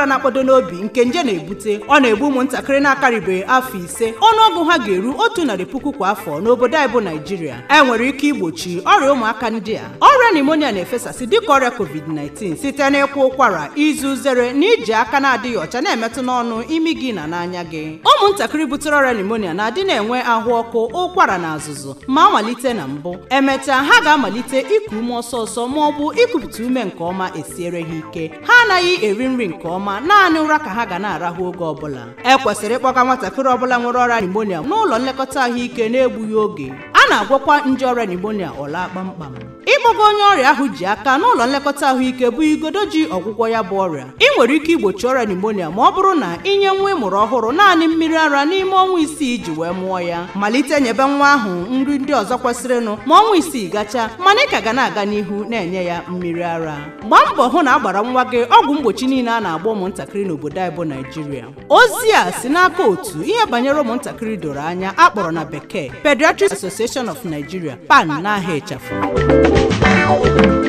ụkwara na-akpọdo n'obi nke nje na-ebute ọ na-egbu ụmụntakịrị na-akarịbeghị afọ 5 ọnụọgụ ha ga-eru 100,000 kwa afọ n'obodo anyị bụ Naijiria. Enwere ike igbochi ọrịa ụmụaka ndị a. Ọrịa pneumonia na-efesasị dịka ọrịa COVID-19 site n'ịkwa ụkwara, izu uzere na iji aka na-adịghị ọcha na-emetụ n'ọnụ, imi gị na n'anya gị. Ụmụntakịrị butere ọrịa pneumonia na-adị na-enwe ahụ ọkụ, ụkwara na azụzụ ma malite na mbụ. Emechaa ha ga-amalite iku ume ọsọ ọsọ ma ọ bụ ikupụta ume nke ọma esiere ha ike. Ha anaghị eri nri nke ọma, naanị ụra ka ha ga na-arahụ oge ọbụla. Ekwesịrị ịkpọga nwatakịrị ọbụla nwere ọrịa pneumonia n'ụlọ nlekọta ahụike na-egbughị oge. A na-agwọkwa nje ọrịa pneumonia ọla kpamkpam. Ịkpọga onye ọrịa ahụ ji aka n'ụlọ nlekọta ahụike bụ igodo ji ọgwụgwọ ya bụ ọrịa. Ị nwere ike igbochi ọrịa pneumonia ma ọ bụrụ na inye nwa ịmụrụ ọhụrụ naanị mmiri ara n'ime ọnwa 6 iji wee mụọ ya. Malite nyebe nwa ahụ nri ndị ọzọ kwesịrịnụ ma ọnwa 6 gachaa, mana ị ka ga na-aga n'ihu na-enye ya mmiri ara. Gbaa mbọ hụ na a gbara nwa gị ọgwụ mgbochi niile a na-agba ụmụntakịrị n'obodo anyị bụ Naijiria. Ozi a si n'aka otu ihe banyere ụmụntakịrị doro anya akpọrọ na bekee Pediatric Association of Nigeria, PAN n'aha ịchafụ.